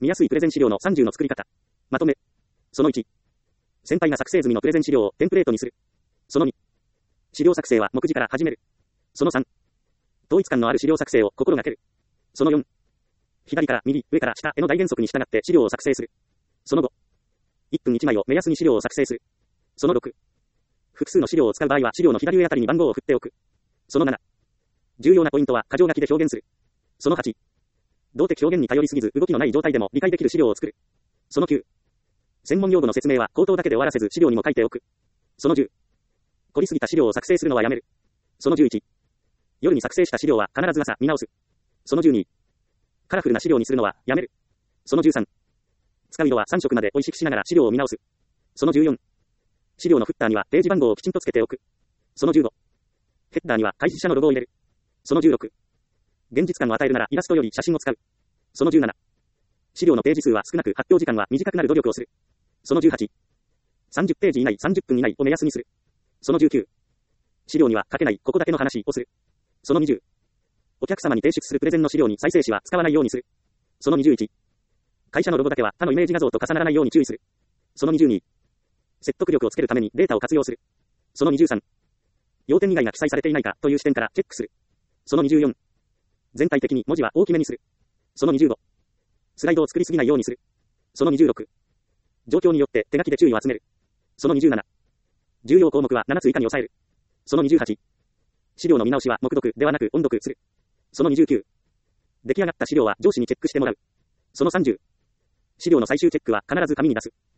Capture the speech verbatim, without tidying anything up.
見やすいプレゼン資料のさんじゅうの作り方。まとめ。そのいち。先輩が作成済みのプレゼン資料をテンプレートにする。そのに。資料作成は目次から始める。そのさん。統一感のある資料作成を心がける。そのよん。左から右、上から下への大原則に従って資料を作成する。そのご。いっぷんいちまいを目安に資料を作成する。そのろく。複数の資料を使う場合は資料の左上あたりに番号を振っておく。そのなな。重要なポイントは箇条書きで表現する。そのはち。動的表現に頼りすぎず動きのない状態でも理解できる資料を作る。そのきゅう。専門用語の説明は口頭だけで終わらせず資料にも書いておく。そのじゅう。凝りすぎた資料を作成するのはやめる。そのじゅういち。夜に作成した資料は必ず朝見直す。そのじゅうに。カラフルな資料にするのはやめる。そのじゅうさん。使う色はさん色までを意識しながら資料を見直す。そのじゅうよん。資料のフッターにはページ番号をきちんとつけておく。そのじゅうご。ヘッダーには開示者のロゴを入れる。そのじゅうろく。現実感を与えるならイラストより写真を使う。そのじゅうなな。資料のページ数は少なく発表時間は短くなる努力をする。そのじゅうはち。さんじゅっページ以内さんじゅっぷん以内を目安にする。そのじゅうきゅう。資料には書けないここだけの話をする。そのにじゅう。お客様に提出するプレゼンの資料に再生紙は使わないようにする。そのにじゅういち。会社のロゴだけは他のイメージ画像と重ならないように注意する。そのにじゅうに。説得力をつけるためにデータを活用する。そのにじゅうさん。要点以外が記載されていないかという視点からチェックする。そのにじゅうよん。全体的に文字は大きめにする。そのにじゅうご。スライドを作りすぎないようにする。そのにじゅうろく。状況によって手書きで注意を集める。そのにじゅうなな。重要項目はななつ以下に抑える。そのにじゅうはち。資料の見直しは目読ではなく音読する。そのにじゅうきゅう。出来上がった資料は上司にチェックしてもらう。そのさんじゅう。資料の最終チェックは必ず紙に出す。